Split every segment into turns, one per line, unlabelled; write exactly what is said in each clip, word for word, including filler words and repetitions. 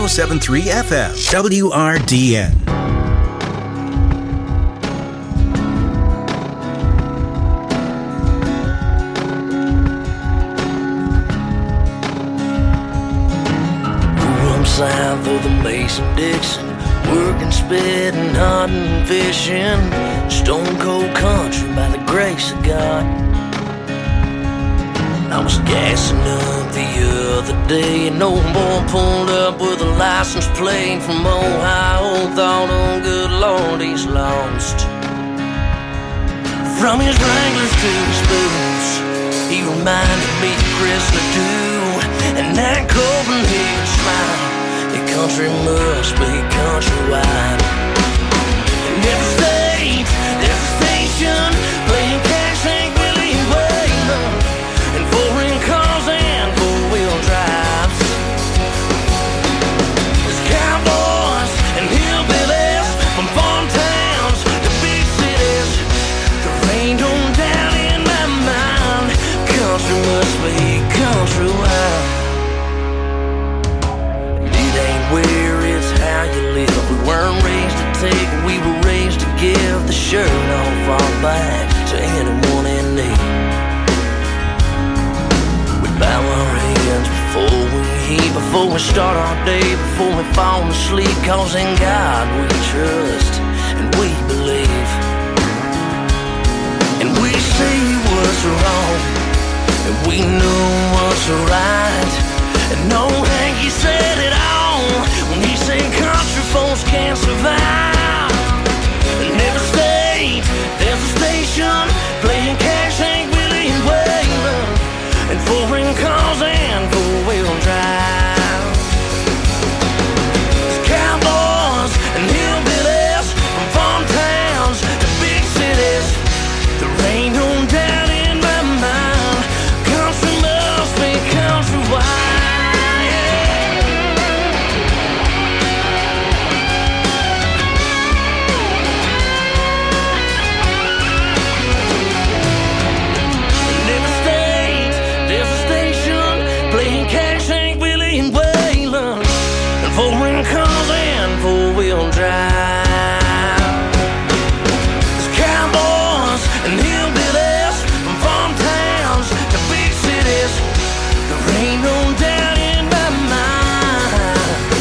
oh seven point three F M, W R D N.
South of the Mason-Dixon, working, spitting, hunting, fishing, stone cold country by the grace of God. I was gassing up the other day, and old boy pulled up with a license plate from Ohio. Thought, oh good Lord, he's lost. From his Wranglers to his boots, he reminded me of Chrysler too, and that Copenhagen smile. The country must be countrywide. In every state, there's a station playing cash, Hank Willie Waylon, and foreign cars and four-wheel drives. There's cowboys and hillbillies from farm towns to big cities. The rain don't down in my mind. Country must be countrywide. Where it's how you live. We weren't raised to take, we were raised to give the shirt off our back to anyone in need. We bow our heads before we eat, before we start our day, before we fall asleep, cause in God we trust and we believe. And we see what's wrong and we know what's right. And no Hanky said it all when he said country folks can't survive. In every state, there's a station playing cash, Hank Willie and Waylon, and foreign cars and four-wheel drive. There's cowboys and hillbillies from farm towns to big cities. The rain don't down in my mind. Country must be countrywide. Foreign cars and four-wheel drive. There's cowboys and hillbillies from farm towns to big cities. There ain't no doubt in my mind.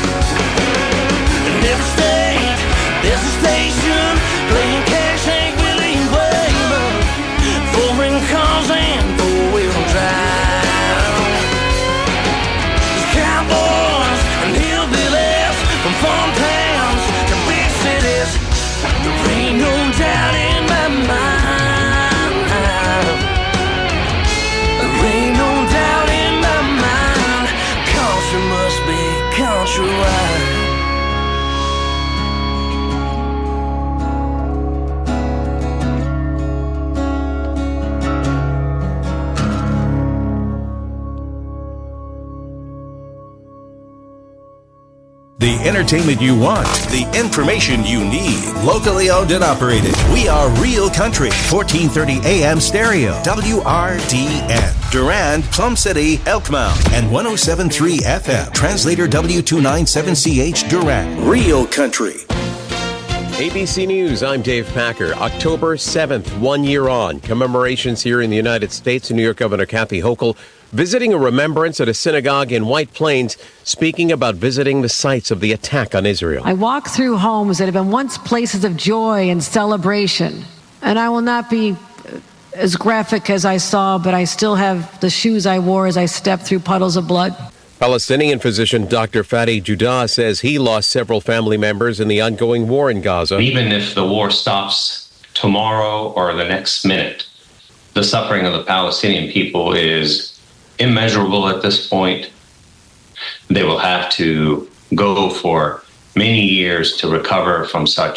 In every state, there's a station playing cash, Hank Willie and Waylon. Foreign cars and four-wheel drive. From farm towns to big cities, there ain't no doubt in my mind. There ain't no doubt in my mind. Country must be countrywide.
The entertainment you want, the information you need. Locally owned and operated. We are Real Country, fourteen thirty A M stereo, W R D N. Durand, Plum City, Elkmount, and one oh seven point three F M. Translator W two ninety-seven C H, Durand. Real Country.
A B C News, I'm Dave Packer. October seventh, one year on. Commemorations here in the United States. New York Governor Kathy Hochul visiting a remembrance at a synagogue in White Plains, speaking about visiting the sites of the attack on Israel.
I walk through homes that have been once places of joy and celebration, and I will not be as graphic as I saw, but I still have the shoes I wore as I stepped through puddles of blood.
Palestinian physician Doctor Fadi Judah says he lost several family members in the ongoing war in Gaza.
Even if the war stops tomorrow or the next minute, the suffering of the Palestinian people is immeasurable at this point. They will have to go for many years to recover from such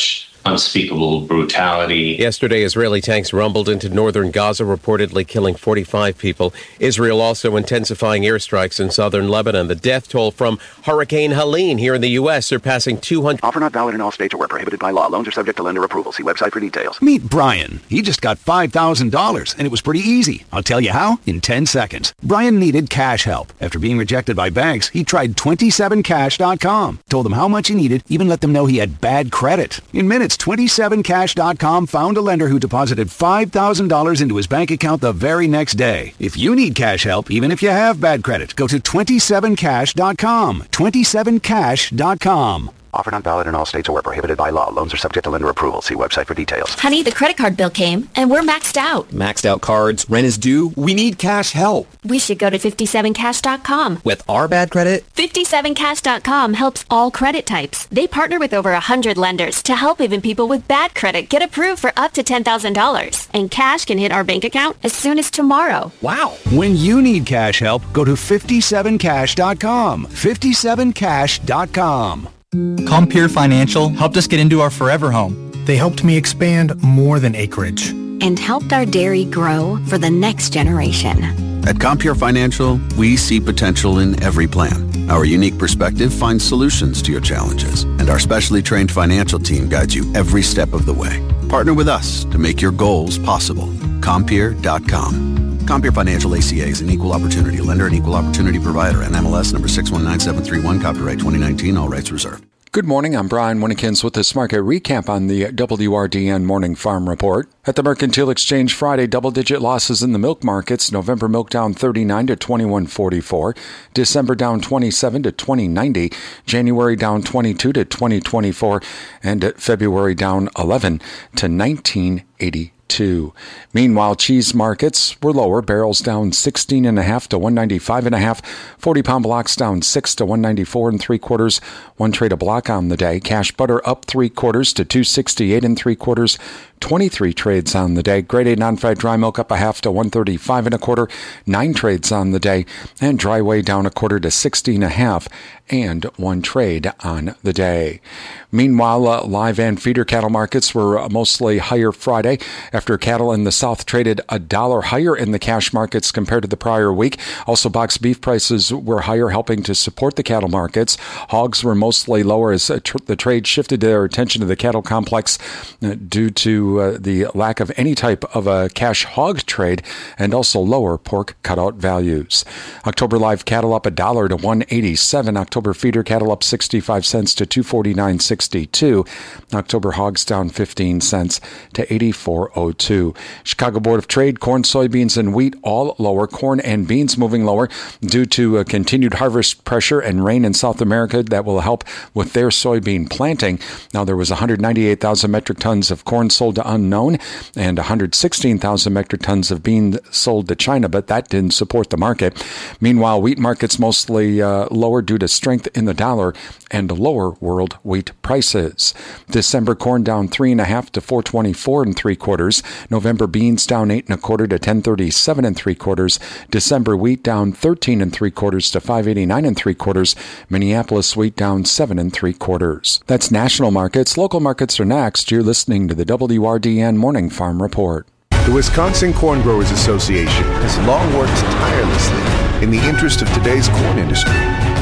unspeakable brutality.
Yesterday, Israeli tanks rumbled into northern Gaza, reportedly killing forty-five people. Israel also intensifying airstrikes in southern Lebanon. The death toll from Hurricane Helene here in the U S surpassing two hundred.
Offer not valid in all states or where prohibited by law. Loans are subject to lender approval. See website for details.
Meet Brian. He just got five thousand dollars, and it was pretty easy. I'll tell you how in ten seconds. Brian needed cash help. After being rejected by banks, he tried twenty-seven cash dot com. Told them how much he needed, even let them know he had bad credit. In minutes, twenty-seven cash dot com found a lender who deposited five thousand dollars into his bank account the very next day. If you need cash help, even if you have bad credit, go to twenty-seven cash dot com. twenty-seven cash dot com.
Offer not valid in all states or where prohibited by law. Loans are subject to lender approval. See website for details.
Honey, the credit card bill came, and we're maxed out.
Maxed out cards, rent is due. We need cash help.
We should go to fifty-seven cash dot com.
With our bad credit?
fifty-seven cash dot com helps all credit types. They partner with over one hundred lenders to help even people with bad credit get approved for up to ten thousand dollars. And cash can hit our bank account as soon as tomorrow.
Wow.
When you need cash help, go to fifty-seven cash dot com. fifty-seven cash dot com.
Compeer Financial helped us get into our forever home. They helped me expand more than acreage.
And helped our dairy grow for the next generation.
At Compeer Financial, we see potential in every plan. Our unique perspective finds solutions to your challenges, and our specially trained financial team guides you every step of the way. Partner with us to make your goals possible. Compeer dot com. Compeer Financial A C A is an equal opportunity lender and equal opportunity provider, and M L S number six one nine seven three one, copyright twenty nineteen, all rights reserved.
Good morning. I'm Brian Winnikins with this market recap on the W R D N Morning Farm Report. At the Mercantile Exchange Friday, double-digit losses in the milk markets. November milk down thirty-nine to twenty-one forty-four. December down twenty-seven to twenty ninety. January down twenty-two to twenty twenty-four. And February down eleven to nineteen eighty. Two. Meanwhile, cheese markets were lower. Barrels down sixteen and a half to one ninety-five and a half. forty pound blocks down six to one ninety-four and three quarters. One trade a block on the day. Cash butter up three quarters to two sixty-eight and three quarters. twenty-three trades on the day. Grade A non-fat dry milk up a half to one thirty-five and a quarter. Nine trades on the day. And dry whey down a quarter to sixty and a half and one trade on the day. Meanwhile, uh, live and feeder cattle markets were uh, mostly higher Friday after cattle in the South traded a dollar higher in the cash markets compared to the prior week. Also, box beef prices were higher, helping to support the cattle markets. Hogs were mostly lower as uh, tr- the trade shifted their attention to the cattle complex uh, due to uh, the lack of any type of a cash hog trade and also lower pork cutout values. October live cattle up a dollar to one eighty-seven. October feeder cattle up sixty-five cents to two forty-nine sixty-two. October hogs down fifteen cents to eighty-four oh two. Chicago Board of Trade, corn, soybeans, and wheat all lower. Corn and beans moving lower due to a continued harvest pressure and rain in South America that will help with their soybean planting. Now, there was one hundred ninety-eight thousand metric tons of corn sold to unknown and one hundred sixteen thousand metric tons of beans sold to China, but that didn't support the market. Meanwhile, wheat markets mostly uh, lower due to strength in the dollar and lower world wheat prices. December corn down three and a half to four twenty-four and three quarters. November beans down eight and a quarter to ten thirty-seven and three quarters. December wheat down thirteen and three quarters to five eighty-nine and three quarters. Minneapolis wheat down seven and three quarters. That's national markets. Local markets are next. You're listening to the W R D N Morning Farm Report.
The Wisconsin Corn Growers Association has long worked tirelessly in the interest of today's corn industry.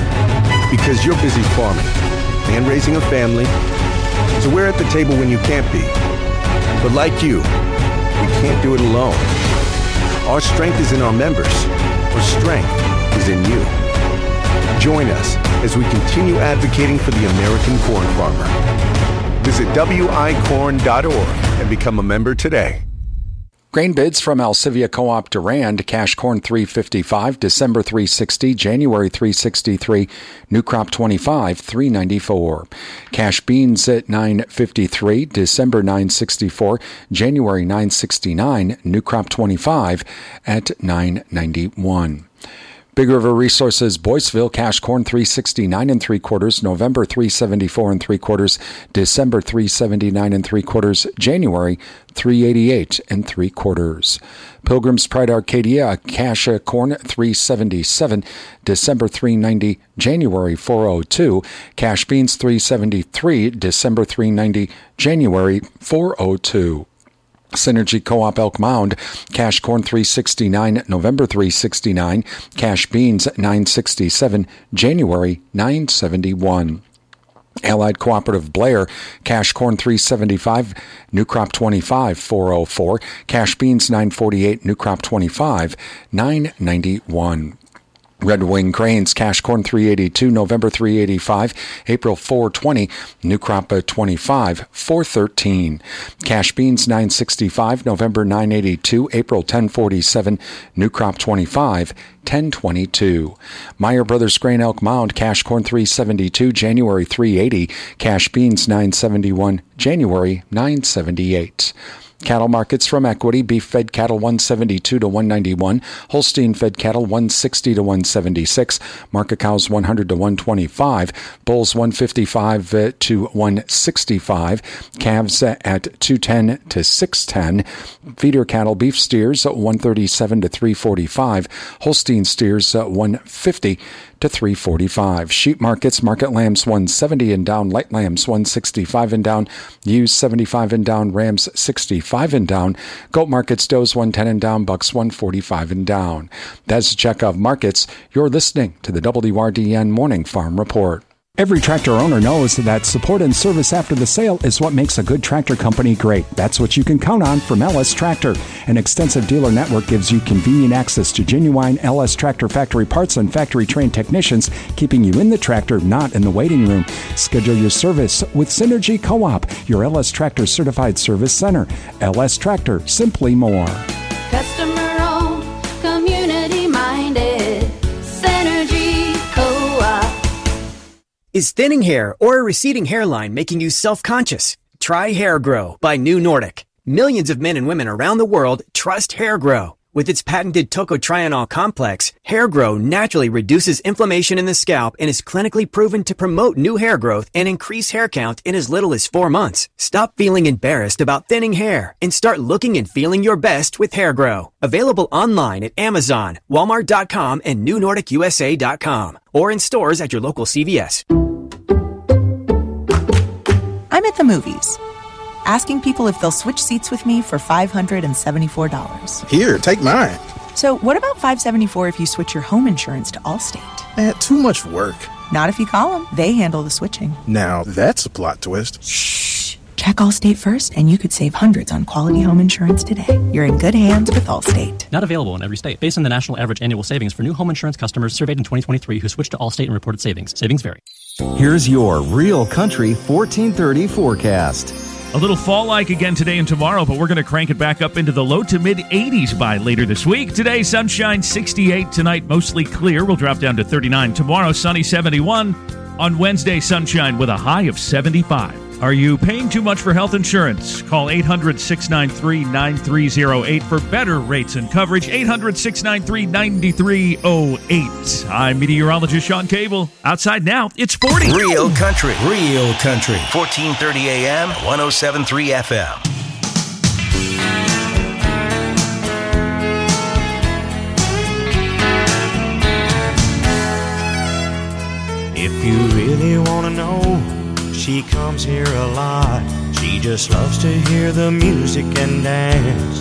Because you're busy farming and raising a family, so we're at the table when you can't be. But like you, we can't do it alone. Our strength is in our members. Our strength is in you. Join us as we continue advocating for the American corn farmer. Visit W I corn dot org and become a member today.
Grain bids from Alcivia Co-op Durand, cash corn three fifty-five, December three sixty, January three sixty-three, new crop twenty-five, three ninety-four. Cash beans at nine fifty-three, December nine sixty-four, January nine sixty-nine, new crop twenty-five at nine ninety-one. Big River Resources, Boyceville, cash corn three sixty-nine and three quarters, November three seventy-four and three quarters, December three seventy-nine and three quarters, January three eighty-eight and three quarters. Pilgrim's Pride Arcadia, cash corn three seventy-seven, December three ninety, January four oh two, cash beans three seventy-three, December three ninety, January four oh two. Synergy Co-op Elk Mound, cash corn three sixty-nine, November three sixty-nine, cash beans nine sixty-seven, January nine seventy-one. Allied Cooperative Blair, cash corn three seventy-five, new crop twenty-five, four oh four, cash beans nine forty-eight, new crop twenty-five, nine ninety-one. Red Wing Grains, cash corn three eighty-two, November three eighty-five, April four twenty, new crop twenty-five, four thirteen. Cash beans nine sixty-five, November nine eighty-two, April ten forty-seven, new crop twenty-five, ten twenty-two. Meyer Brothers Grain Elk Mound, cash corn three seventy-two, January three eighty, cash beans nine seventy-one, January nine seventy-eight. Cattle markets from Equity, beef fed cattle one seventy-two to one ninety-one, Holstein fed cattle one sixty to one seventy-six, market cows one hundred to one twenty-five, bulls one fifty-five to one sixty-five, calves at two ten to six ten, feeder cattle, beef steers one thirty-seven to three forty-five, Holstein steers one fifty to three forty-five. Sheep markets, market lambs one seventy and down, light lambs one sixty-five and down, ewes seventy-five and down, rams sixty-five and down, goat markets, does one ten and down, bucks one forty-five and down. That's a check of markets. You're listening to the W R D N Morning Farm Report.
Every tractor owner knows that support and service after the sale is what makes a good tractor company great. That's what you can count on from L S Tractor. An extensive dealer network gives you convenient access to genuine L S Tractor factory parts and factory-trained technicians, keeping you in the tractor, not in the waiting room. Schedule your service with Synergy Co-op, your L S Tractor certified service center. L S Tractor, simply more.
Customer-owned, community-minded, Synergy Co-op.
Is thinning hair or a receding hairline making you self-conscious? Try Hair Grow by New Nordic. Millions of men and women around the world trust Hair Grow. With its patented tocotrienol complex, Hair Grow naturally reduces inflammation in the scalp and is clinically proven to promote new hair growth and increase hair count in as little as four months. Stop feeling embarrassed about thinning hair and start looking and feeling your best with Hair Grow. Available online at Amazon, Walmart dot com, and New Nordic U S A dot com, or in stores at your local C V S.
I'm at the movies, asking people if they'll switch seats with me for five hundred seventy-four dollars.
Here, take mine.
So what about five hundred seventy-four dollars if you switch your home insurance to Allstate?
Eh, too much work.
Not if you call them. They handle the switching.
Now, that's a plot twist.
Shh. Check Allstate first, and you could save hundreds on quality home insurance today. You're in good hands with Allstate.
Not available in every state. Based on the national average annual savings for new home insurance customers surveyed in twenty twenty-three who switched to Allstate and reported savings. Savings vary.
Here's your Real Country fourteen thirty forecast.
A little fall-like again today and tomorrow, but we're going to crank it back up into the low to mid eighties by later this week. Today, sunshine sixty-eight. Tonight, mostly clear. We'll drop down to thirty-nine. Tomorrow, sunny seventy-one. On Wednesday, sunshine with a high of seventy-five. Are you paying too much for health insurance? Call eight hundred, six nine three, nine three zero eight for better rates and coverage. eight hundred, six nine three, nine three zero eight. I'm meteorologist Sean Cable. Outside now, it's forty.
Real Country. Real Country. fourteen thirty A M, one oh seven point three F M.
If you really want to know, she comes here a lot. She just loves to hear the music and dance.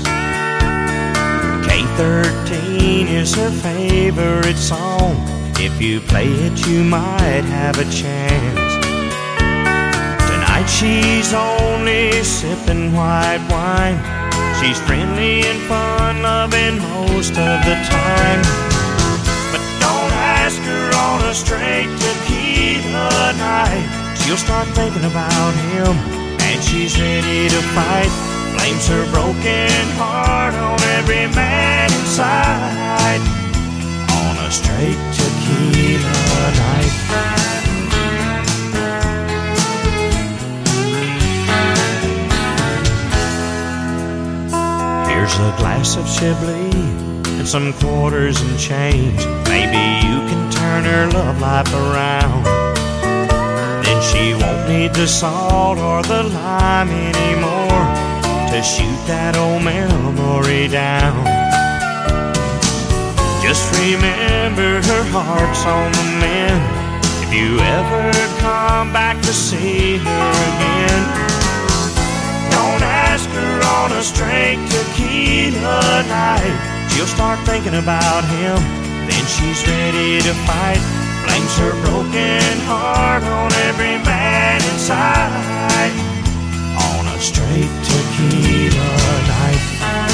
K thirteen is her favorite song. If you play it, you might have a chance. Tonight she's only sipping white wine. She's friendly and fun-loving most of the time. But don't ask her on a straight tequila night. She'll start thinking about him, and she's ready to fight. Blames her broken heart on every man inside. On a straight tequila night. Here's a glass of Chablis,
and some quarters and change. Maybe you can turn her love life around. Then she won't need the salt or the lime anymore to shoot that old memory down. Just remember her heart's on the mend if you ever come back to see her again. Don't ask her on a straight tequila night. She'll start thinking about him, then she's ready to fight. Blames her broken heart on every man inside on a straight tequila night.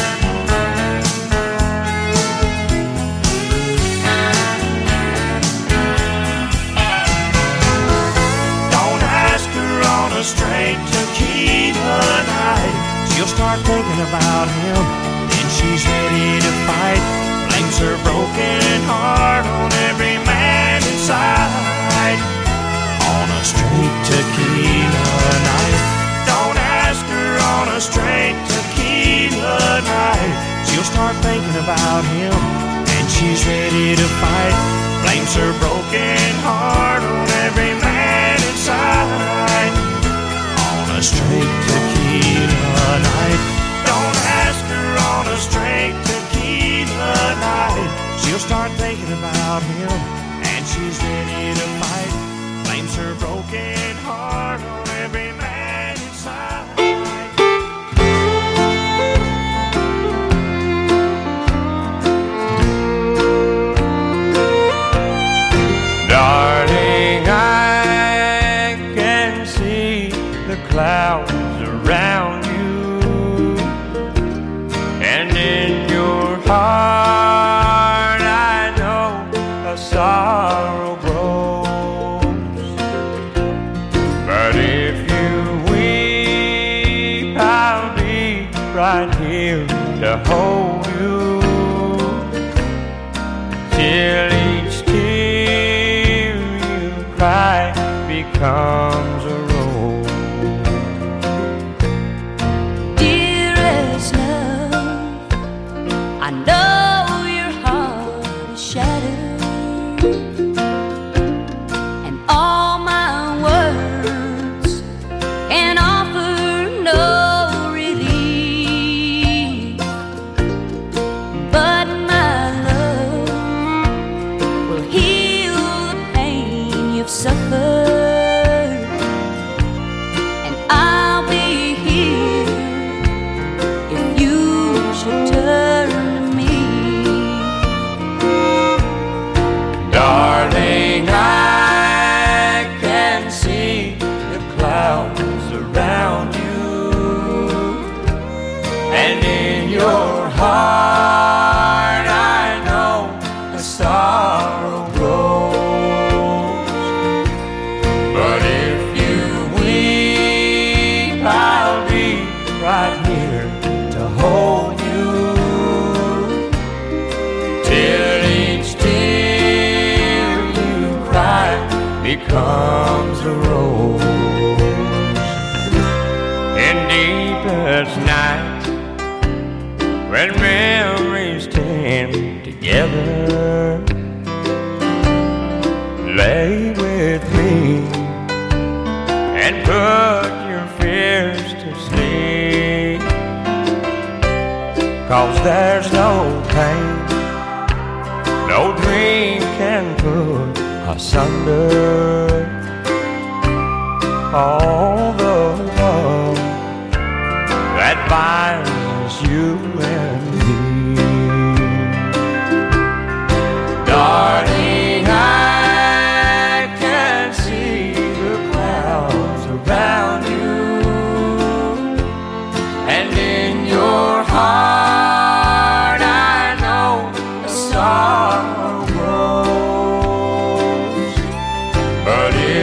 Don't ask her on a straight tequila night. She'll start thinking about him, then she's ready to fight. Blames her broken heart on every man inside on a straight tequila night. Don't ask her on a straight tequila night. She'll start thinking about him, and she's ready to fight. Blames her broken heart on every man inside on a straight tequila night. Don't ask her on a straight tequila night. She'll start thinking about him, and she's ready to fight. Blames her broken heart on every man inside.
Darling, I can see the clouds around you, and in your heart I know a sorrow grows. But if you weep, I'll be right here to hold you till each tear you cry becomes a rose.
Dearest love, I know your heart is shattered, and all my words can offer no relief. But my love will heal the pain you've suffered, and I'll be here if you should turn to me.
Darling, I can see the clouds around you, and in your heart I know a sorrow grows. But if you weep, I'll be right here to hold you till each tear you cry becomes a rose. In deepest night, when memories tend together, lay with me and put your fears to sleep. 'Cause there's no pain no dream can put asunder. All the love that binds you and me. Darling, I can see the clouds around you, and in your heart I know a sorrow grows. But if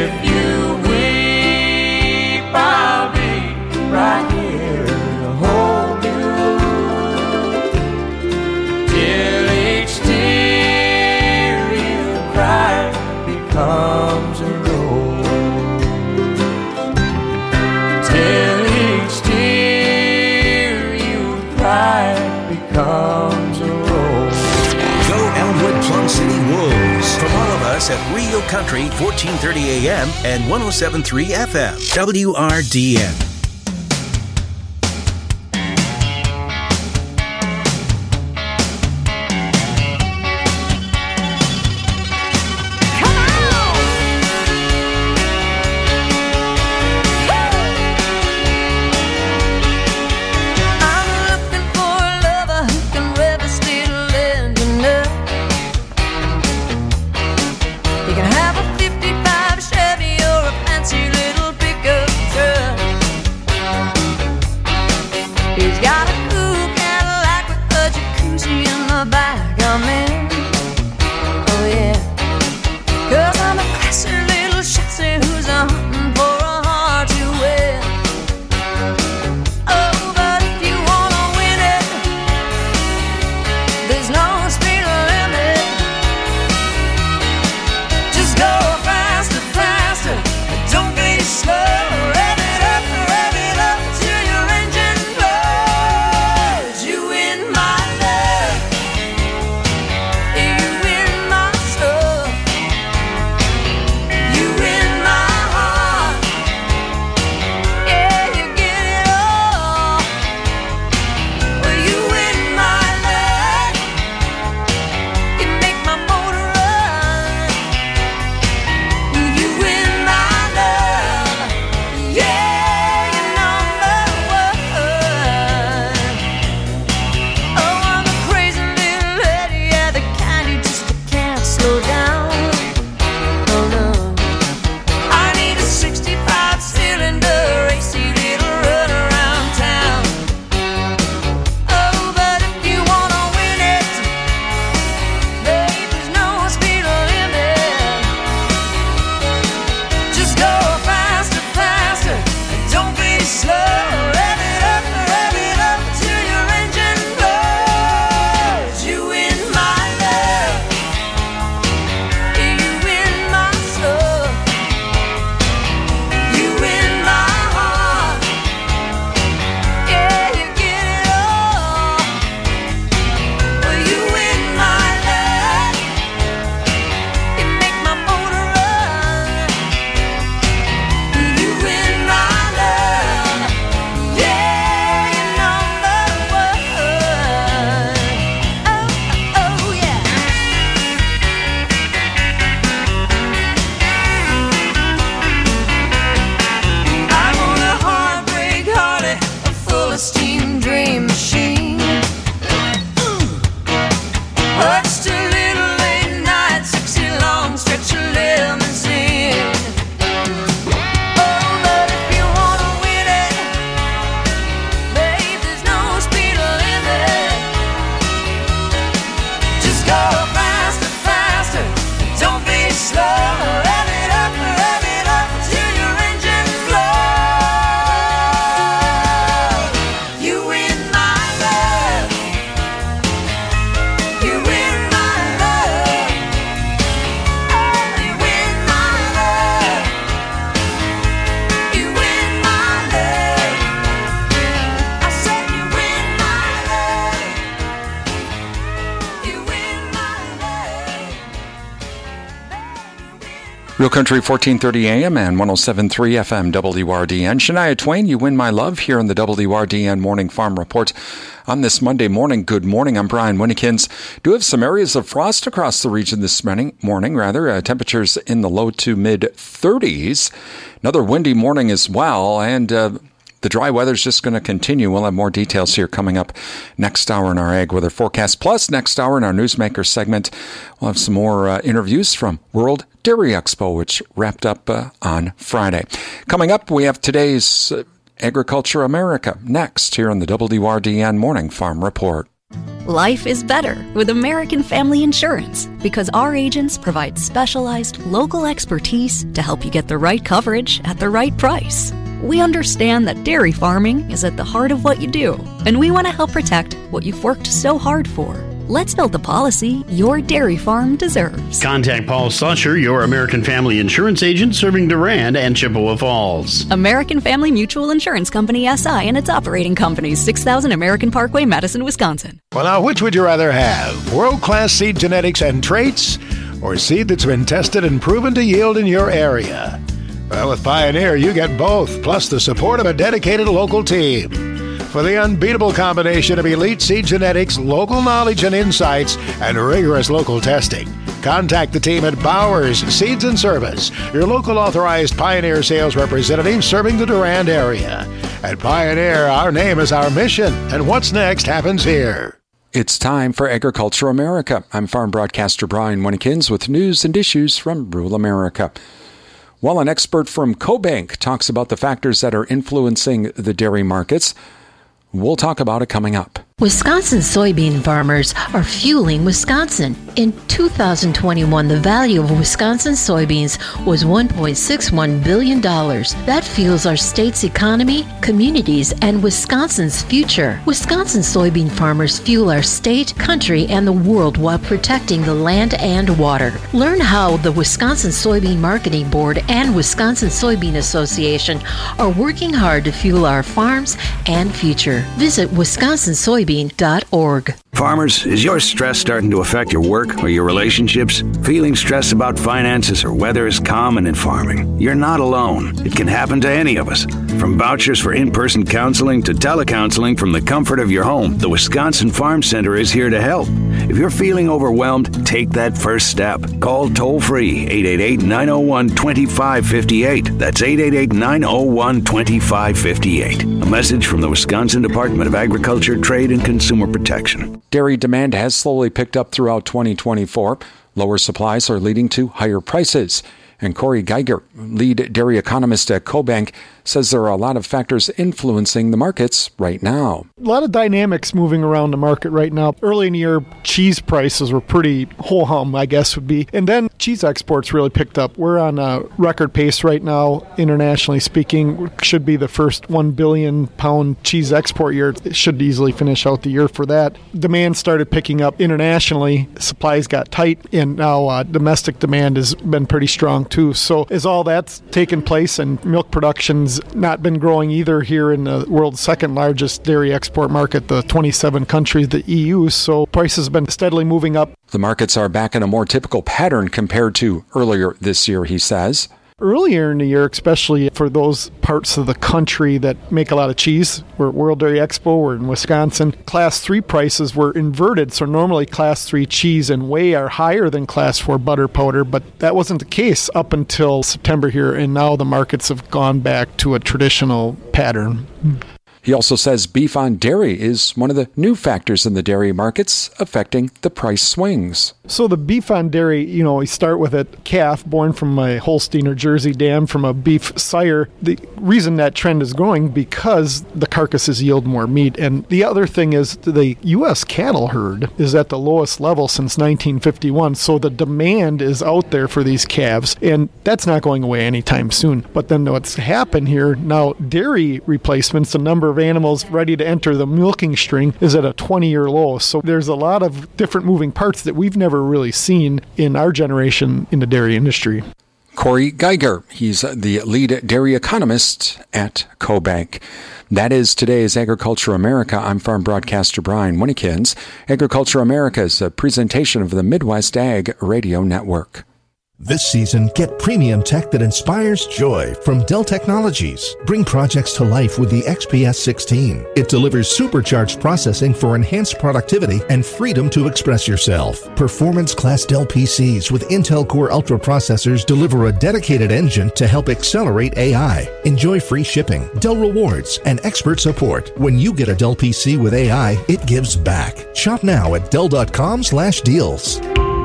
Country, fourteen thirty A M and one oh seven point three F M. W R D N.
Real Country, fourteen thirty A M and one oh seven point three F M, W R D N. Shania Twain, You Win My Love, here in the W R D N Morning Farm Report. On this Monday morning, good morning. I'm Brian Winnikins. Do have some areas of frost across the region this morning, morning rather. Uh, temperatures in the low to mid thirties. Another windy morning as well, and uh, the dry weather's just going to continue. We'll have more details here coming up next hour in our Ag Weather Forecast. Plus, next hour in our Newsmaker segment, we'll have some more uh, interviews from World Dairy Expo, which wrapped up uh, on Friday. Coming up, we have today's uh, Agriculture America next here on the W R D N Morning Farm Report.
Life is better with American Family Insurance because our agents provide specialized local expertise to help you get the right coverage at the right price. We understand that dairy farming is at the heart of what you do, and we want to help protect what you've worked so hard for. Let's build the policy your dairy farm deserves.
Contact Paul Slusher, your American Family Insurance agent serving Durand and Chippewa Falls.
American Family Mutual Insurance Company, S I, and its operating companies, six thousand American Parkway, Madison, Wisconsin.
Well, now, which would you rather have? World-class seed genetics and traits, or seed that's been tested and proven to yield in your area? Well, with Pioneer, you get both, plus the support of a dedicated local team. For the unbeatable combination of elite seed genetics, local knowledge and insights, and rigorous local testing, contact the team at Bowers Seeds and Service, your local authorized Pioneer sales representative serving the Durand area. At Pioneer, our name is our mission, and what's next happens here.
It's time for Agriculture America. I'm farm broadcaster Brian Winnikins with news and issues from rural America. While an expert from CoBank talks about the factors that are influencing the dairy markets, we'll talk about it coming up.
Wisconsin soybean farmers are fueling Wisconsin. In two thousand twenty-one, the value of Wisconsin soybeans was one point six one billion dollars. That fuels our state's economy, communities, and Wisconsin's future. Wisconsin soybean farmers fuel our state, country, and the world while protecting the land and water. Learn how the Wisconsin Soybean Marketing Board and Wisconsin Soybean Association are working hard to fuel our farms and future. Visit wisconsin soybean dot org.
Farmers, is your stress starting to affect your work or your relationships? Feeling stressed about finances or weather is common in farming. You're not alone. It can happen to any of us. From vouchers for in-person counseling to telecounseling from the comfort of your home, the Wisconsin Farm Center is here to help. If you're feeling overwhelmed, take that first step. Call toll-free eight eight eight, nine oh one, two five five eight. That's eight eight eight, nine oh one, two five five eight. A message from the Wisconsin Department of Agriculture, Trade, and Consumer Protection.
Dairy demand has slowly picked up throughout twenty twenty-four. Lower supplies are leading to higher prices. And Corey Geiger, lead dairy economist at CoBank, says there are a lot of factors influencing the markets right now.
A lot of dynamics moving around the market right now. Early in the year, cheese prices were pretty ho-hum, I guess would be. And then cheese exports really picked up. We're on a record pace right now, internationally speaking. Should be the first one billion pound cheese export year. It should easily finish out the year for that. Demand started picking up internationally. Supplies got tight, and now uh, domestic demand has been pretty strong too. So as all that's taken place and milk production's not been growing either here in the world's second largest dairy export market, the twenty-seven countries, the E U, so prices have been steadily moving up.
The markets are back in a more typical pattern compared to earlier this year, he says.
Earlier in the year, especially for those parts of the country that make a lot of cheese, we're at World Dairy Expo, we're in Wisconsin, Class three prices were inverted. So normally Class three cheese and whey are higher than Class four butter powder, but that wasn't the case up until September here, and now the markets have gone back to a traditional pattern.
He also says beef on dairy is one of the new factors in the dairy markets affecting the price swings.
So the beef on dairy, you know, we start with a calf born from a Holstein or Jersey dam from a beef sire. The reason that trend is growing because the carcasses yield more meat. And the other thing is the U S cattle herd is at the lowest level since nineteen fifty-one. So the demand is out there for these calves, and that's not going away anytime soon. But then what's happened here now, dairy replacements, the number of animals ready to enter the milking string is at a twenty-year low. So there's a lot of different moving parts that we've never really seen in our generation in the dairy industry.
Corey Geiger, he's the lead dairy economist at CoBank. That is today's Agriculture America. I'm farm broadcaster Brian Winnikins. Agriculture America is a presentation of the Midwest Ag Radio Network.
This season, get premium tech that inspires joy from Dell Technologies. Bring projects to life with the X P S sixteen. It delivers supercharged processing for enhanced productivity and freedom to express yourself. Performance-class Dell P Cs with Intel Core Ultra processors deliver a dedicated engine to help accelerate A I. Enjoy free shipping, Dell rewards, and expert support. When you get a Dell P C with A I, it gives back. Shop now at Dell.com slash deals.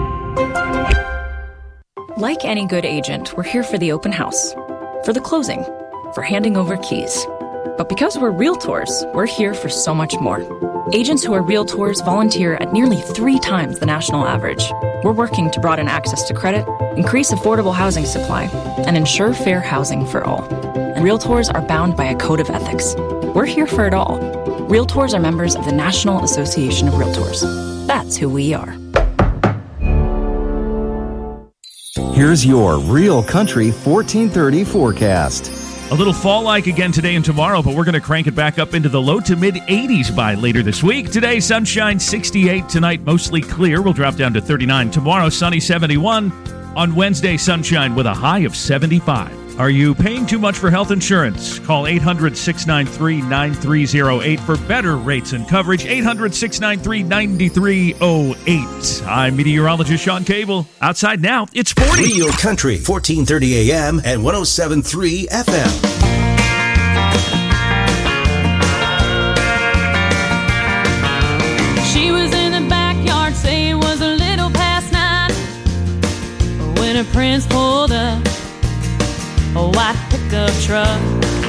Like any good agent, we're here for the open house, for the closing, for handing over keys. But because we're realtors, we're here for so much more. Agents who are realtors volunteer at nearly three times the national average. We're working to broaden access to credit, increase affordable housing supply, and ensure fair housing for all. And realtors are bound by a code of ethics. We're here for it all. Realtors are members of the National Association of Realtors. That's who we are.
Here's your Real Country fourteen thirty forecast.
A little fall-like again today and tomorrow, but we're going to crank it back up into the low to mid eighties by later this week. Today, sunshine sixty-eight. Tonight, mostly clear. We'll drop down to thirty-nine. Tomorrow, sunny seventy-one. On Wednesday, sunshine with a high of seventy-five. Are you paying too much for health insurance? Call eight hundred, six nine three, nine three zero eight for better rates and coverage. eight hundred, six nine three, nine three zero eight. I'm meteorologist Sean Cable. Outside now, it's forty.
Real Country, fourteen thirty A M and one oh seven point three F M.
She was in the backyard, say it was a little past nine, when her prince pulled up a white pickup truck.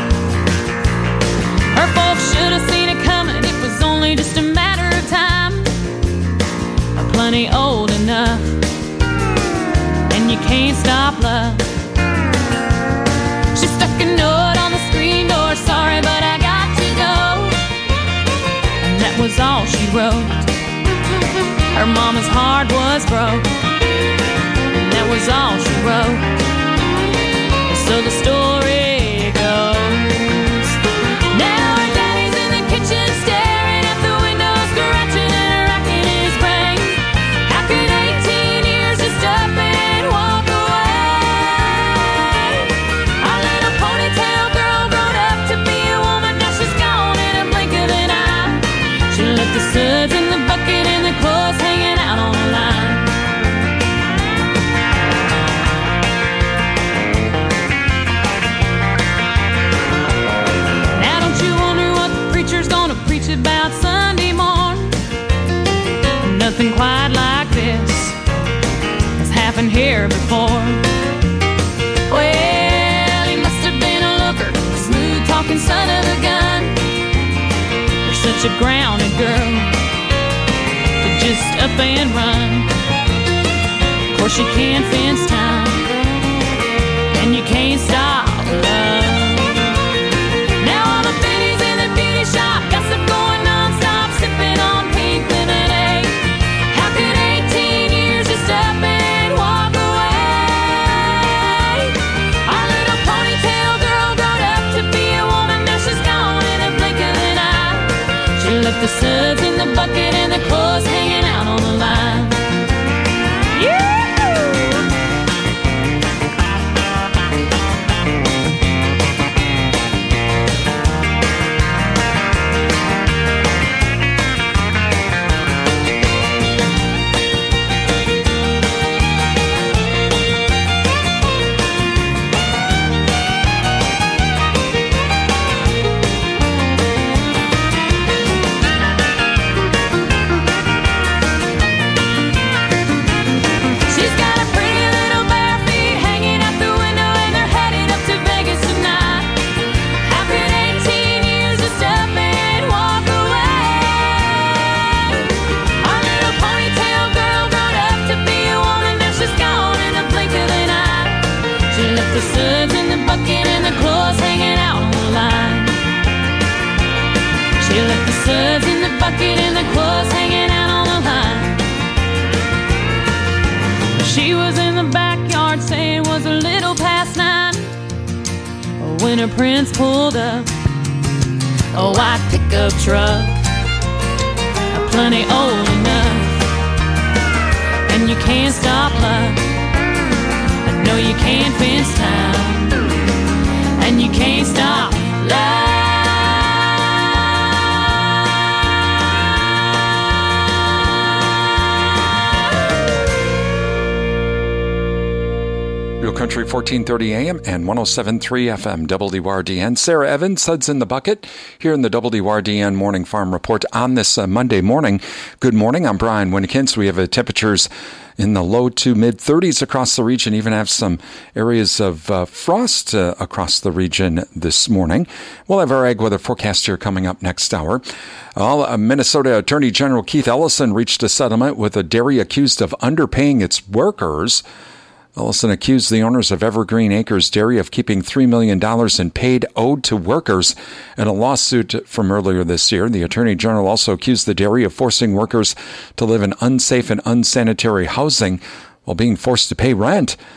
Her folks should have seen it coming, it was only just a matter of time. Plenty old enough, and you can't stop love. She stuck a note on the screen door, sorry but I got to go. And that was all she wrote. Her mama's heart was broke, and that was all she wrote. So the story goes, now her daddy's in the kitchen staring at the window, scratching and racking his brain. How could eighteen years just up and walk away? Our little ponytail girl grown up to be a woman, now she's gone in a blink of an eye. She left the suds in the bucket and the clothes hanging out on the line. Gonna preach about Sunday morning. Nothing quite like this has happened here before. Well, he must have been a looker, smooth talking son of a gun. You're such a grounded girl to just up and run. Of course you can't fence time, and you can't stop love. Shop, gossip going non-stop, sipping on pink lemonade. How could eighteen years just up and walk away? Our little ponytail girl grown up to be a woman, now she's gone in a blink of an eye. She left the suds in the bucket and the clothes hanging out on the line. Yeah! The suds in the bucket and the clothes hanging out on the line. She left the suds in the bucket and the clothes hanging out on the line. She was in the backyard saying it was a little past nine, when her prince pulled up a white pickup truck, plenty old enough, and you can't stop love. No, you can't fence time, and you can't stop love.
Real Country, fourteen thirty A M and one oh seven point three F M, W D R D N. Sarah Evans, Suds in the Bucket, here in the W D R D N Morning Farm Report on this uh, Monday morning. Good morning, I'm Brian Winnikins. We have uh, temperatures in the low to mid thirties across the region, even have some areas of uh, frost uh, across the region this morning. We'll have our ag weather forecast here coming up next hour. Well, uh, Minnesota Attorney General Keith Ellison reached a settlement with a dairy accused of underpaying its workers. Ellison accused the owners of Evergreen Acres Dairy of keeping three million dollars in paid owed to workers in a lawsuit from earlier this year. The Attorney General also accused the dairy of forcing workers to live in unsafe and unsanitary housing while being forced to pay rent.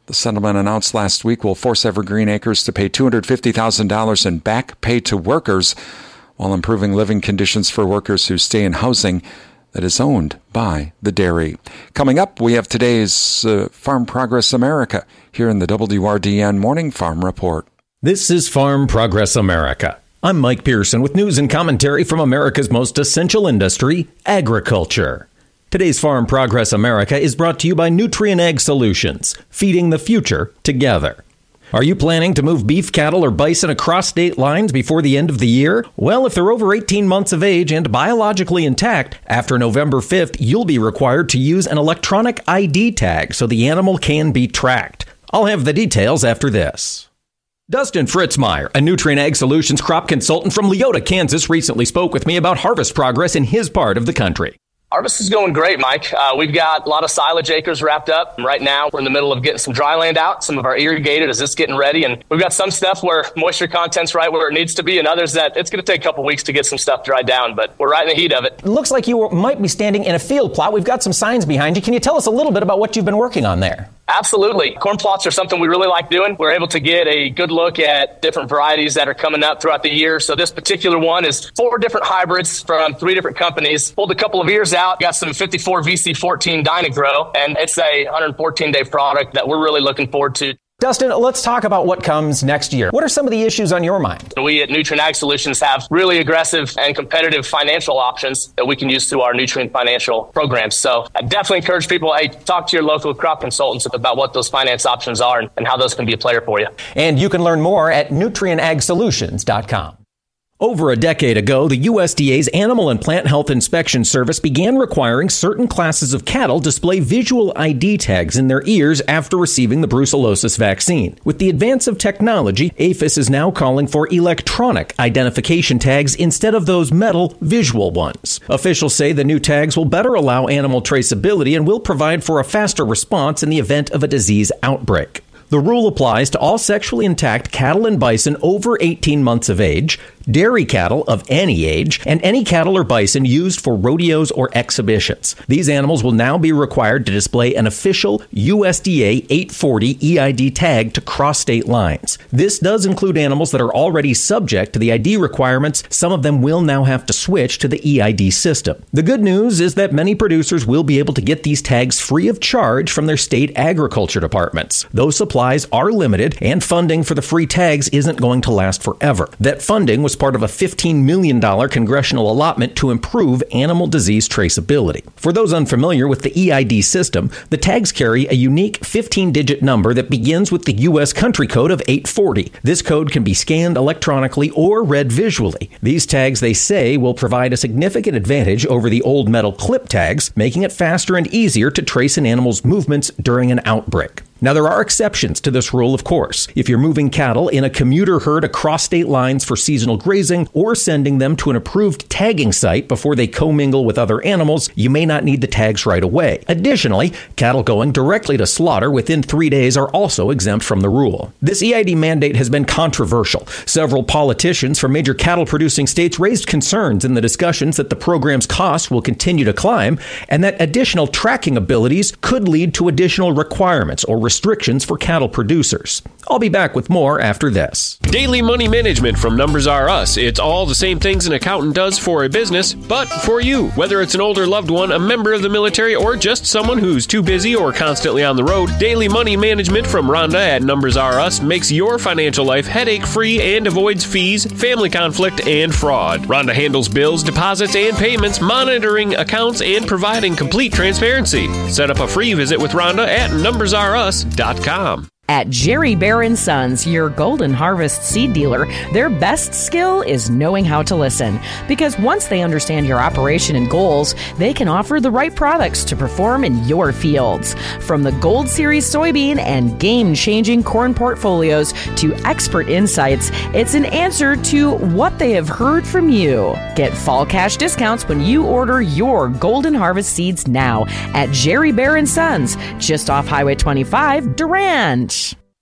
The settlement announced last week will force Evergreen Acres to pay two hundred fifty thousand dollars in back pay to workers while improving living conditions for workers who stay in housing that is owned by the dairy. Coming up, we have today's uh, Farm Progress America here in the W R D N Morning Farm Report.
This is Farm Progress America. I'm Mike Pearson with news and commentary from America's most essential industry, agriculture. Today's Farm Progress America is brought to you by Nutrien Ag Solutions, feeding the future together. Are you planning to move beef cattle or bison across state lines before the end of the year? Well, if they're over eighteen months of age and biologically intact, after November fifth, you'll be required to use an electronic I D tag so the animal can be tracked. I'll have the details after this. Dustin Fritzmeyer, a Nutrien Ag Solutions crop consultant from Leota, Kansas, recently spoke with me about harvest progress in his part of the country.
Harvest is going great, Mike. Uh, we've got a lot of silage acres wrapped up. Right now, we're in the middle of getting some dry land out. Some of our irrigated is just getting ready. And we've got some stuff where moisture content's right where it needs to be, and others that it's going to take a couple weeks to get some stuff dried down. But we're right in the heat of it.
It looks like you might be standing in a field plot. We've got some signs behind you. Can you tell us a little bit about what you've been working on there?
Absolutely. Corn plots are something we really like doing. We're able to get a good look at different varieties that are coming up throughout the year. So this particular one is four different hybrids from three different companies. Pulled a couple of ears out, got some fifty-four V C fourteen Dynagrow, and it's a one hundred fourteen day product that we're really looking forward to.
Dustin, let's talk about what comes next year. What are some of the issues on your mind?
We at Nutrien Ag Solutions have really aggressive and competitive financial options that we can use through our Nutrien Financial programs. So I definitely encourage people, hey, talk to your local crop consultants about what those finance options are and, and how those can be a player for you.
And you can learn more at nutrien ag solutions dot com. Over a decade ago, the U S D A's Animal and Plant Health Inspection Service began requiring certain classes of cattle display visual I D tags in their ears after receiving the brucellosis vaccine. With the advance of technology, A P H I S is now calling for electronic identification tags instead of those metal visual ones. Officials say the new tags will better allow animal traceability and will provide for a faster response in the event of a disease outbreak. The rule applies to all sexually intact cattle and bison over eighteen months of age, dairy cattle of any age, and any cattle or bison used for rodeos or exhibitions. These animals will now be required to display an official U S D A eight forty E I D tag to cross state lines. This does include animals that are already subject to the I D requirements. Some of them will now have to switch to the E I D system. The good news is that many producers will be able to get these tags free of charge from their state agriculture departments. Those supplies are limited, and funding for the free tags isn't going to last forever. That funding was part of a fifteen million dollars congressional allotment to improve animal disease traceability. For those unfamiliar with the E I D system, the tags carry a unique fifteen-digit number that begins with the U S country code of eight forty. This code can be scanned electronically or read visually. These tags, they say, will provide a significant advantage over the old metal clip tags, making it faster and easier to trace an animal's movements during an outbreak. Now, there are exceptions to this rule, of course. If you're moving cattle in a commuter herd across state lines for seasonal grazing or sending them to an approved tagging site before they commingle with other animals, you may not need the tags right away. Additionally, cattle going directly to slaughter within three days are also exempt from the rule. This E I D mandate has been controversial. Several politicians from major cattle-producing states raised concerns in the discussions that the program's costs will continue to climb and that additional tracking abilities could lead to additional requirements or restrictions for cattle producers. I'll be back with more after this.
Daily Money Management from Numbers R Us. It's all the same things an accountant does for a business, but for you. Whether it's an older loved one, a member of the military, or just someone who's too busy or constantly on the road, Daily Money Management from Rhonda at Numbers R Us makes your financial life headache-free and avoids fees, family conflict, and fraud. Rhonda handles bills, deposits, and payments, monitoring accounts, and providing complete transparency. Set up a free visit with Rhonda at numbers r us dot com.
At Jerry Bear and Sons, your Golden Harvest seed dealer, their best skill is knowing how to listen. Because once they understand your operation and goals, they can offer the right products to perform in your fields. From the Gold Series soybean and game-changing corn portfolios to expert insights, it's an answer to what they have heard from you. Get fall cash discounts when you order your Golden Harvest seeds now at Jerry Bear and Sons, just off Highway twenty-five, Durand.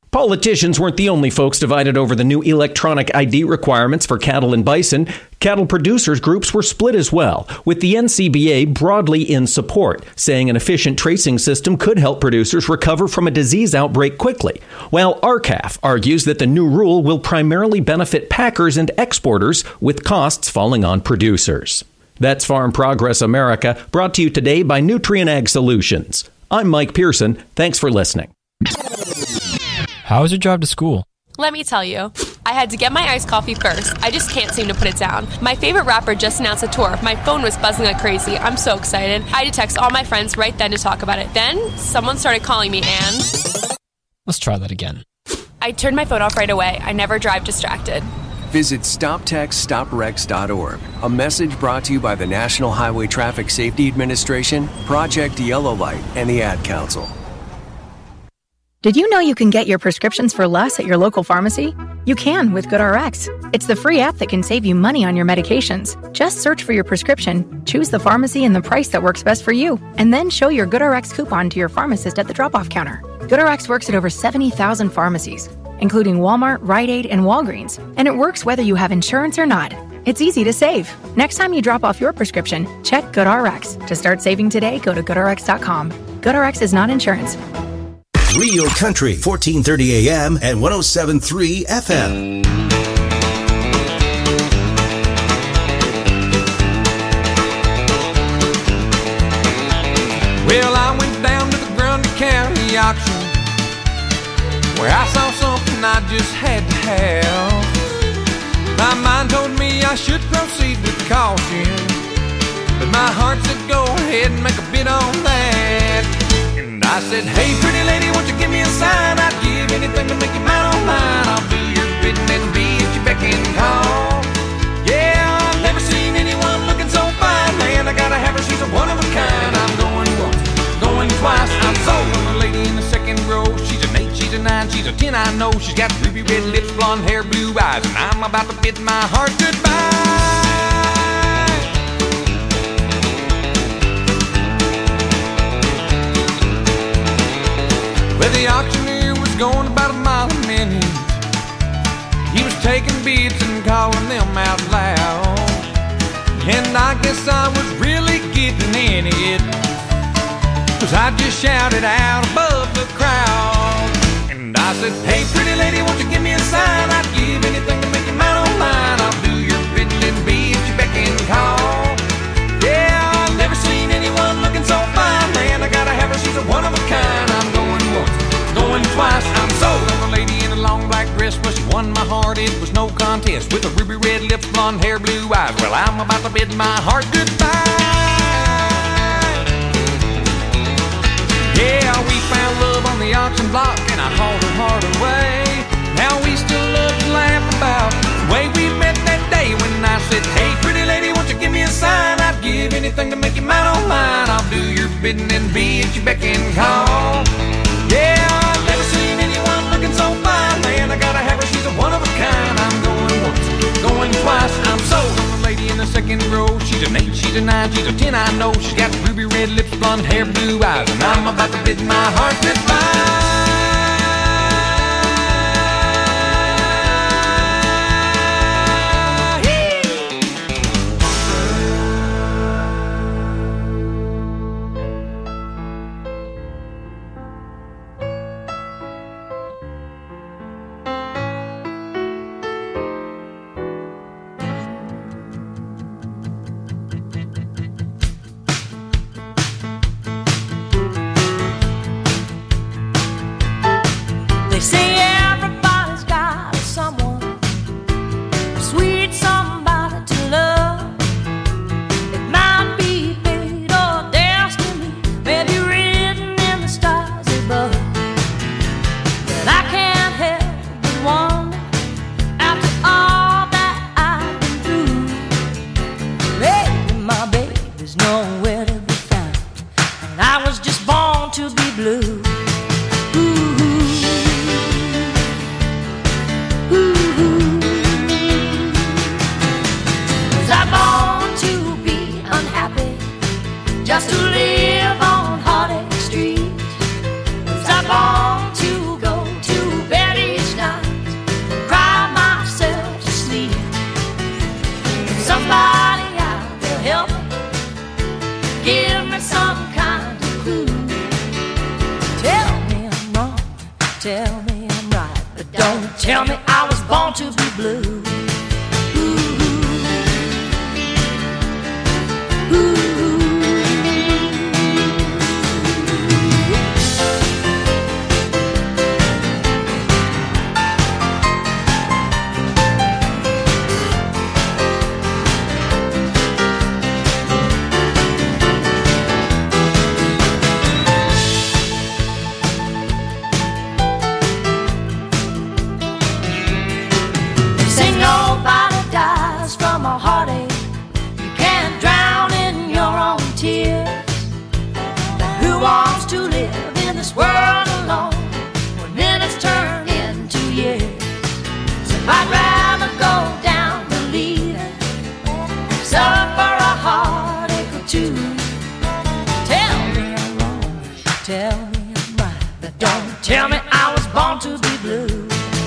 Politicians weren't the only folks divided over the new electronic I D requirements for cattle and bison. Cattle producers groups were split as well, with the N C B A broadly in support, saying an efficient tracing system could help producers recover from a disease outbreak quickly, while R C A F argues that the new rule will primarily benefit packers and exporters, with costs falling on producers. That's Farm Progress America, brought to you today by Nutrien Ag Solutions. I'm Mike Pearson. Thanks for listening.
How was your drive to school?
Let me tell you. I had to get my iced coffee first. I just can't seem to put it down. My favorite rapper just announced a tour. My phone was buzzing like crazy. I'm so excited. I had to text all my friends right then to talk about it. Then, someone started calling me and...
Let's try that again.
I turned my phone off right away. I never drive distracted.
Visit stop text stop wrecks dot org. A message brought to you by the National Highway Traffic Safety Administration, Project Yellow Light, and the Ad Council.
Did you know you can get your prescriptions for less at your local pharmacy? You can with GoodRx. It's the free app that can save you money on your medications. Just search for your prescription, choose the pharmacy and the price that works best for you, and then show your GoodRx coupon to your pharmacist at the drop-off counter. GoodRx works at over seventy thousand pharmacies, including Walmart, Rite Aid, and Walgreens, and it works whether you have insurance or not. It's easy to save. Next time you drop off your prescription, check GoodRx. To start saving today, go to good r x dot com. GoodRx is not insurance.
Real Country, fourteen thirty A M and one oh seven point three F M.
Well, I went down to the Grundy County auction, where I saw something I just had to have. My mind told me I should proceed with caution, but my heart said go ahead and make a bid on that. And I said, hey pretty lady, won't you give me a sign? I'd give anything to make you mine on mine. I'll do your bidding and be at your beck and call. Yeah, I've never seen anyone looking so fine. Man, I gotta have her, she's a one of a kind. I'm going once, going twice. I'm sold on the lady in the second row. She's an eight, she's a nine, she's a ten, I know. She's got ruby red lips, blonde hair, blue eyes, and I'm about to bid my heart goodbye. Well, the auctioneer was going about a mile a minute. He was taking bids and calling them out loud. And I guess I was really getting in it, 'cause I just shouted out above the crowd. And I said, hey pretty lady, won't you give me a sign? I'd give anything to make you mine on mine. I'll do your bidding and be at your beck and call. Yeah, I've never seen anyone looking so fine. Man, I gotta have her, she's a one of a kind. I'm going once, going twice. I'm sold on the lady in a long black dress. Well, she won my heart, it was no contest. With her ruby red lips, blonde hair, blue eyes. Well, I'm about to bid my heart goodbye. Yeah, we found love on the auction block, and I hauled her heart away. Now we still love to laugh about the way we met that day when I said, hey pretty lady, won't you give me a sign? I'd give anything to make you mine on mine. I'll do your bidding and be at your beck and call. Yeah, I've never seen anyone looking so fine. Man, I gotta have her, she's a one of a kind. I'm going once, going twice. I'm sold on the lady in the second row. She's an eight, she's a nine, she's a ten, I know. She's got ruby red lips, blonde hair, blue eyes, and I'm about to bid my heart goodbye. blue. Ooh, ooh. World alone, when minutes turn into years. So I'd rather go down believing, suffer a heartache or two. Tell me I'm wrong, tell me I'm right, but don't tell me I was born to be blue.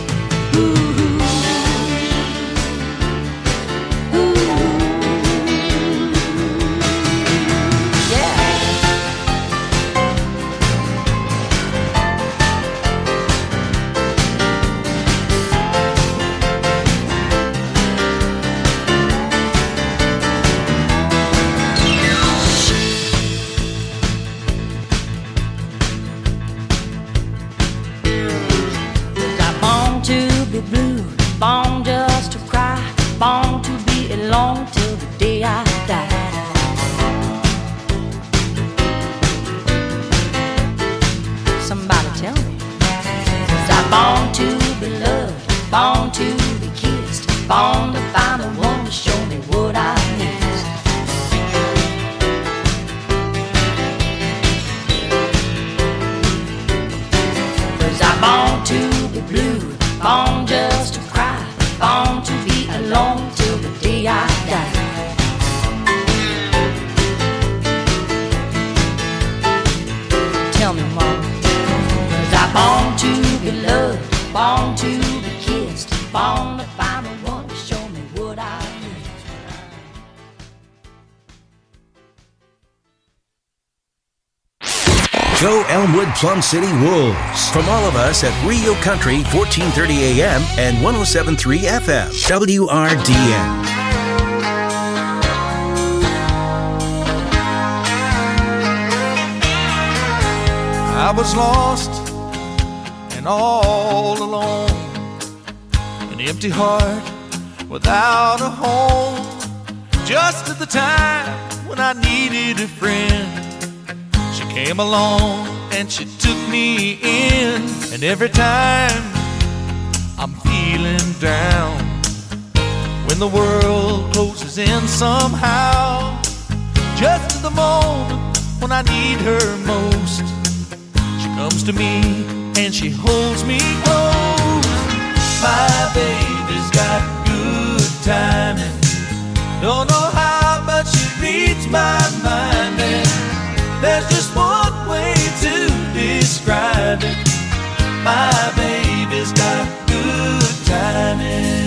Born just to cry, born to be alone till the day I die. Somebody tell me, was I born to be loved, born to be kissed, born to find the one to show me what I missed? Was I born to be blue, born just to cry, born to be alone till the day I die? Tell me, Mama, was I born to be loved, born to be kissed, born to find the one to show me what I need?
Go Elmwood Plum City Wolves. From all of us at Real Country, fourteen thirty A M and one oh seven point three F M, W R D N.
I was lost and all alone, an empty heart without a home, just at the time when I needed a friend. She came along and she took me in, and every time I'm feeling down, when the world closes in somehow, just at the moment when I need her most, she comes to me and she holds me close. My baby's got good timing, don't know how but she reads my mind, and there's just one way to describe it. My baby's got good timing.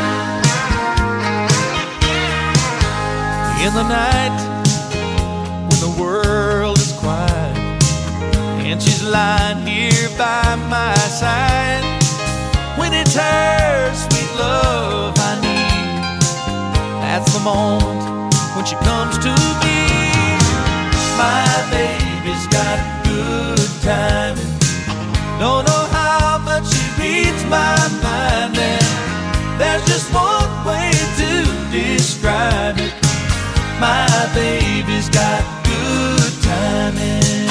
In the night, when the world is quiet, and she's lying here by my side, when it's her sweet love I need, that's the moment when she comes to me. My baby's got good timing, don't know how but she reads my mind, and there's just one way to describe it. My baby's got good timing.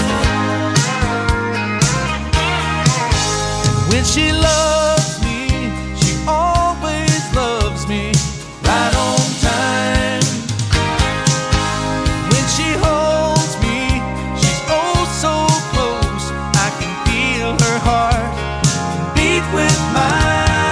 When she loves me, she always loves me right on time. When she holds me, she's oh so close, I can feel her heart beat with mine.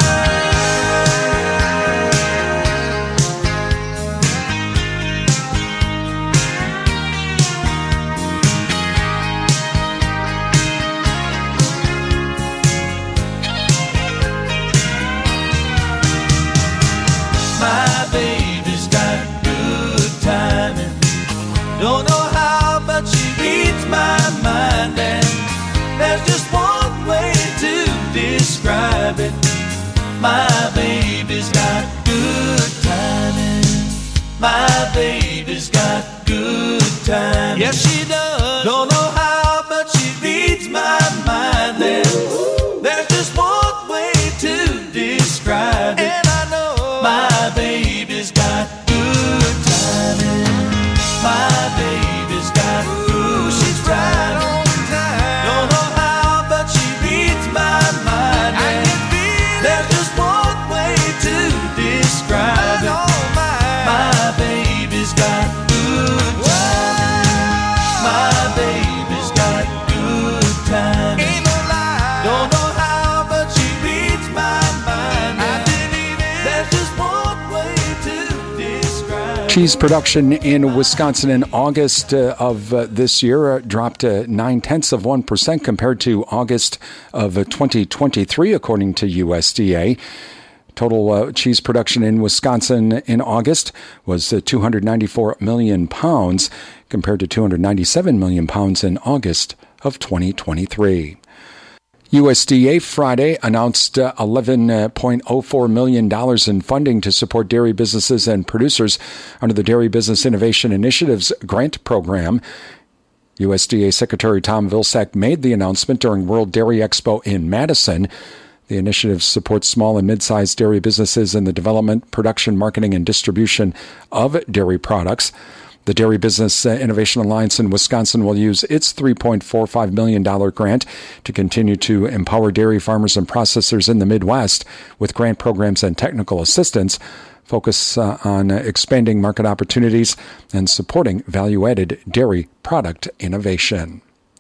My baby's got good timing, don't know how but she reads my mind, and there's just one way to describe it. My baby's got There's just one way to describe.
Cheese production in Wisconsin in August uh, of uh, this year uh, dropped uh, nine tenths of one percent compared to August of uh, twenty twenty-three, according to U S D A. Total uh, cheese production in Wisconsin in August was uh, two hundred ninety-four million pounds compared to two hundred ninety-seven million pounds in August of twenty twenty-three. U S D A Friday announced uh, eleven point oh four million dollars in funding to support dairy businesses and producers under the Dairy Business Innovation Initiative's grant program. U S D A Secretary Tom Vilsack made the announcement during World Dairy Expo in Madison. The initiative supports small and mid-sized dairy businesses in the development, production, marketing, and distribution of dairy products. The Dairy Business Innovation Alliance in Wisconsin will use its three point four five million dollars grant to continue to empower dairy farmers and processors in the Midwest with grant programs and technical assistance, focus uh, on expanding market opportunities and supporting value-added dairy product innovation.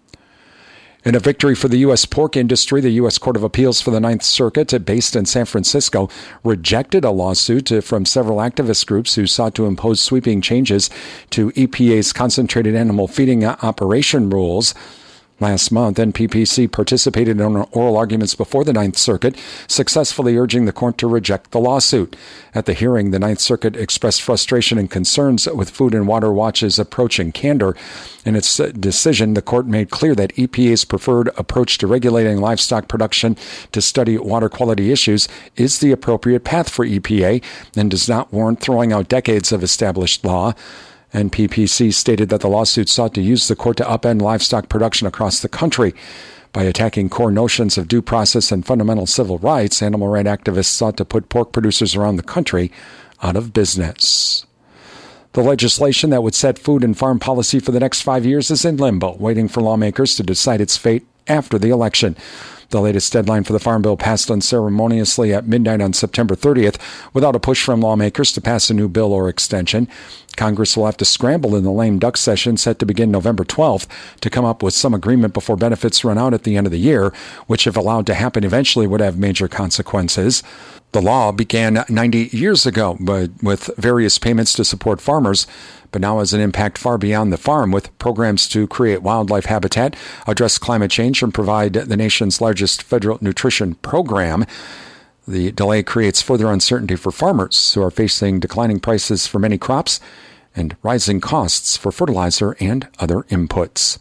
In a victory for the U S pork industry, the U S Court of Appeals for the Ninth Circuit, based in San Francisco, rejected a lawsuit from several activist groups who sought to impose sweeping changes to E P A's concentrated animal feeding operation rules. Last month, N P P C participated in oral arguments before the Ninth Circuit, successfully urging the court to reject the lawsuit. At the hearing, the Ninth Circuit expressed frustration and concerns with Food and Water Watch's approach and candor. In its decision, the court made clear that E P A's preferred approach to regulating livestock production to study water quality issues is the appropriate path for E P A and does not warrant throwing out decades of established law. N P P C stated that the lawsuit sought to use the court to upend livestock production across the country. By attacking core notions of due process and fundamental civil rights, animal rights activists sought to put pork producers around the country out of business. The legislation that would set food and farm policy for the next five years is in limbo, waiting for lawmakers to decide its fate after the election. The latest deadline for the Farm Bill passed unceremoniously at midnight on September thirtieth without a push from lawmakers to pass a new bill or extension. Congress will have to scramble in the lame duck session set to begin November twelfth to come up with some agreement before benefits run out at the end of the year, which, if allowed to happen eventually, would have major consequences. The law began ninety years ago, but with various payments to support farmers, but now has an impact far beyond the farm, with programs to create wildlife habitat, address climate change, and provide the nation's largest federal nutrition program. The delay creates further uncertainty for farmers who are facing declining prices for many crops and rising costs for fertilizer and other inputs.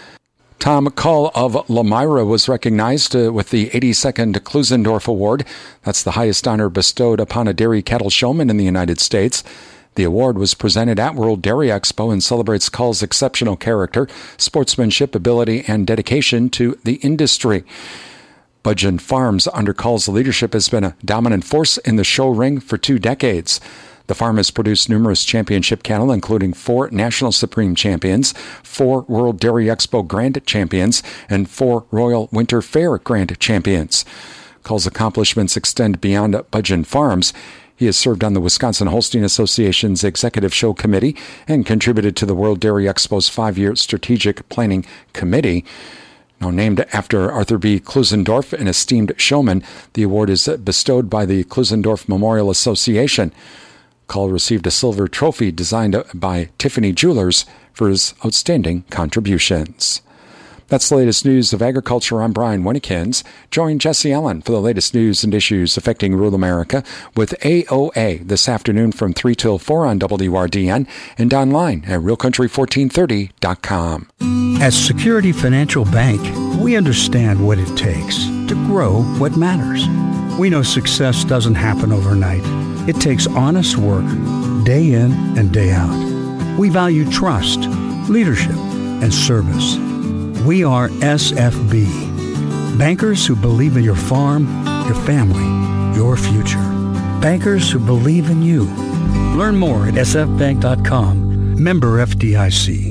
Tom Cull of Lamira was recognized uh, with the eighty-second Klusendorf Award. That's the highest honor bestowed upon a dairy cattle showman in the United States. The award was presented at World Dairy Expo and celebrates Cull's exceptional character, sportsmanship, ability, and dedication to the industry. Budgeon Farms, under Cull's leadership, has been a dominant force in the show ring for two decades. The farm has produced numerous championship cattle, including four National Supreme Champions, four World Dairy Expo Grand Champions, and four Royal Winter Fair Grand Champions. Cull's accomplishments extend beyond Budgeon Farms. He has served on the Wisconsin Holstein Association's Executive Show Committee and contributed to the World Dairy Expo's five-year Strategic Planning Committee. Now named after Arthur B. Klusendorf, an esteemed showman, the award is bestowed by the Klusendorf Memorial Association. Cull received a silver trophy designed by Tiffany Jewelers for his outstanding contributions. That's the latest news of agriculture. I'm Brian Winnekins. Join Jesse Allen for the latest news and issues affecting rural America with A O A this afternoon from three till four on W R D N and online at real country fourteen thirty dot com.
At Security Financial Bank, we understand what it takes to grow what matters. We know success doesn't happen overnight. It takes honest work, day in and day out. We value trust, leadership, and service. We are S F B, bankers who believe in your farm, your family, your future. Bankers who believe in you. Learn more at s f bank dot com. Member F D I C.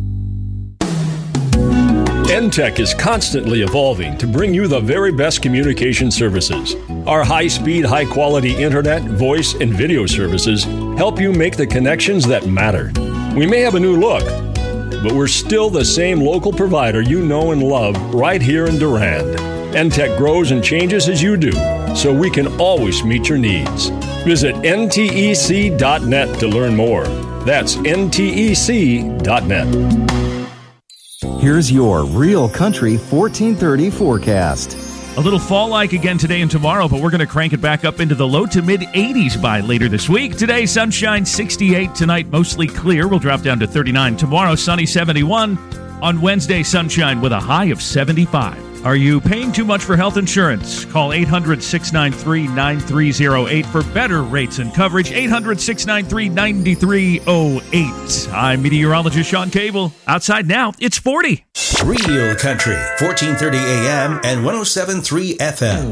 N Tech is constantly evolving to bring you the very best communication services. Our high-speed, high-quality internet, voice, and video services help you make the connections that matter. We may have a new look, but we're still the same local provider you know and love right here in Durand. N Tech grows and changes as you do, so we can always meet your needs. Visit N T E C dot net to learn more. That's N T E C dot net.
Here's your Real Country fourteen thirty forecast.
A little fall-like again today and tomorrow, but we're going to crank it back up into the low to mid-eighties by later this week. Today, sunshine sixty-eight. Tonight, mostly clear. We'll drop down to thirty-nine. Tomorrow, sunny seventy-one. On Wednesday, sunshine with a high of seventy-five. Are you paying too much for health insurance? Call eight hundred, six nine three, nine three zero eight for better rates and coverage. eight hundred, six nine three, nine three zero eight. I'm meteorologist Sean Cable. Outside now, it's forty.
Real Country, fourteen thirty A M and one oh seven point three F M.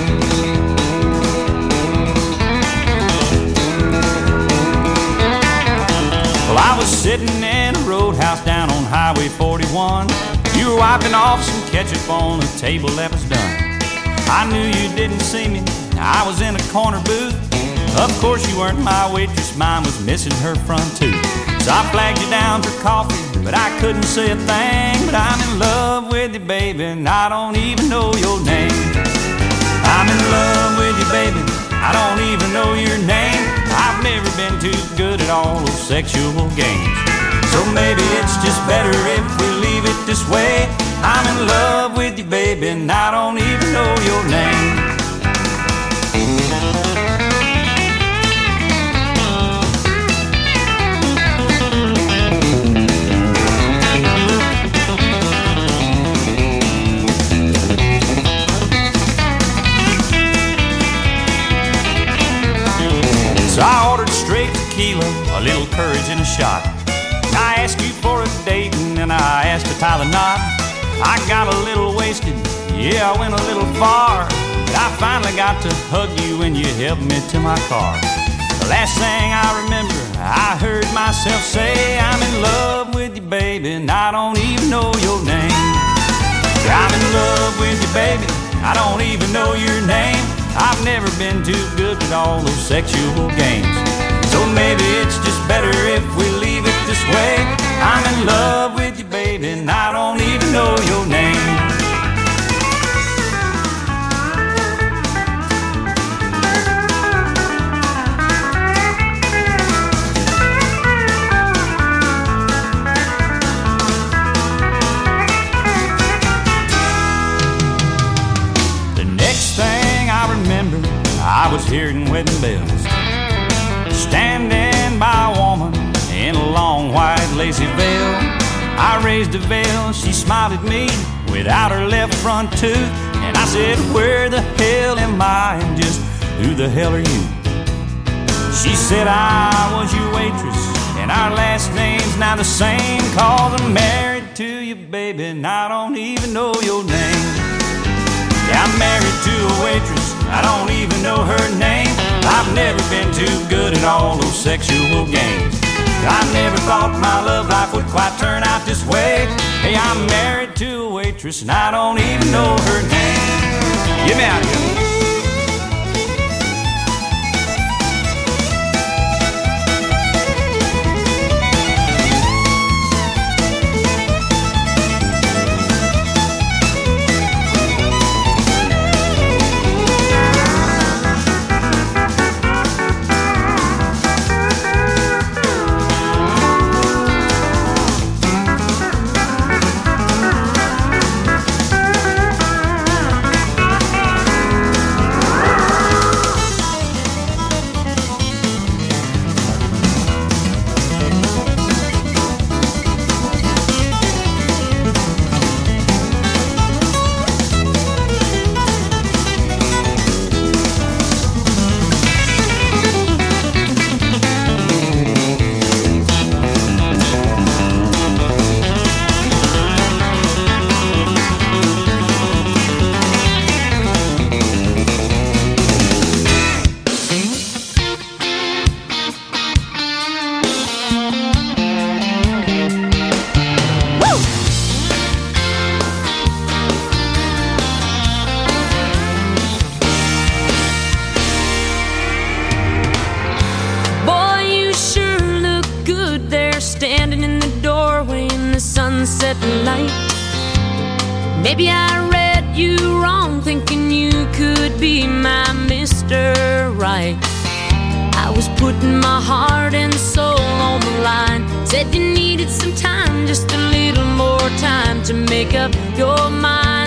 Well, I was sitting in a roadhouse down on Highway forty-one. You were wiping off some ketchup on the table that was done. I knew you didn't see me. I was in a corner booth. Of course you weren't my waitress. Mine was missing her front tooth. So I flagged you down for coffee, but I couldn't say a thing. But I'm in love with you, baby, and I don't even know your name. I'm in love with you, baby, I don't even know your name. I've never been too good at all those sexual games. So maybe it's just better if we leave it this way. I'm in love with you, baby, and I don't even know your name. So I ordered straight tequila, a little courage and a shot. I asked you for a date and then I asked to tie the knot. I got a little wasted, yeah, I went a little far. But I finally got to hug you when you helped me to my car. The last thing I remember, I heard myself say, I'm in love with you, baby, and I don't even know your name. I'm in love with you, baby, I don't even know your name. I've never been too good at all those sexual games. So maybe it's just better if we leave it this way. I'm in love with you, baby, and I don't even know your name. The next thing I remember, I was hearing wedding bells, standing by a woman in a long white lacy veil. I raised a veil, she smiled at me without her left front tooth. And I said, where the hell am I and just who the hell are you? She said, I was your waitress and our last name's now the same. Cause I'm married to you, baby, and I don't even know your name. Yeah, I'm married to a waitress, I don't even know her name. I've never been too good at all those sexual games. I never thought my love life would quite turn out this way. Hey, I'm married to a waitress and I don't even know her name. Get me out of here.
Maybe I read you wrong, thinking you could be my Mister Right. was putting my heart and soul on the line. Said you needed some time, just a little more time to make up your mind.